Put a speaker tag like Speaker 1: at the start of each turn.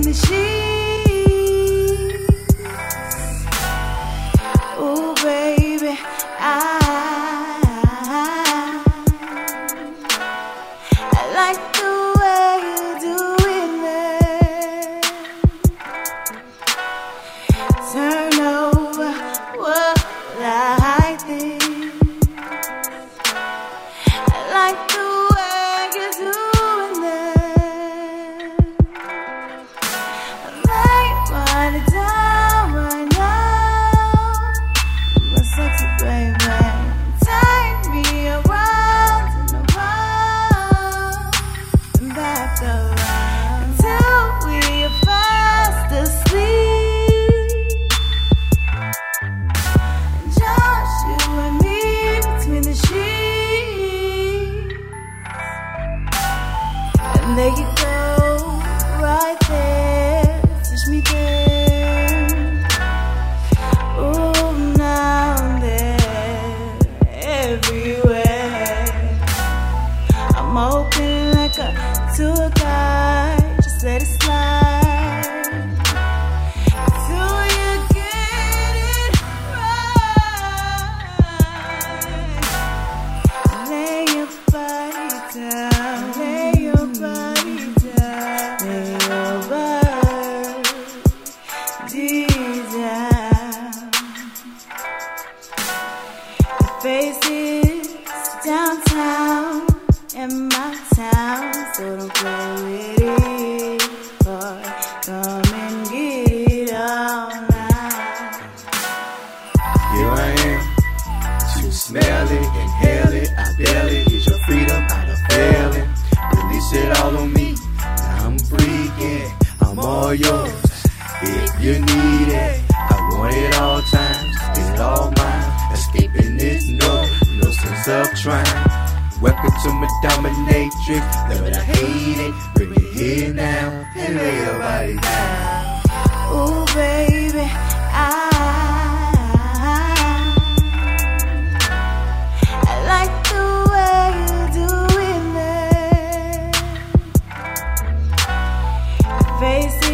Speaker 1: the sheets. Ooh, baby, I like the way you do it there. Turn over, what like this. I like the way you're doing that. I might run it down right now, my sexy baby. Take me around and around and back around till we are fast asleep. Just you and me between the sheets. And there you go, right there, touch me there. Ooh, now and there, everywhere. I'm open like a tour guide, just let it slide. Till you get it right. Lay your body down, lay your body down, lay your body down. The faces downtown in my town, so don't play with it, boy. Come and get it all now.
Speaker 2: Here I am, to smell it, inhale it, I barely get your freedom out of failing. Release it all on me, now I'm freaking, I'm all yours. If you need it, I want it all times, it's all mine. Escaping this no sense of trying. Welcome to my dominatrix, love it, I hate it. Bring it here now, and lay your body down.
Speaker 1: Ooh, baby, I like the way you do it there. Face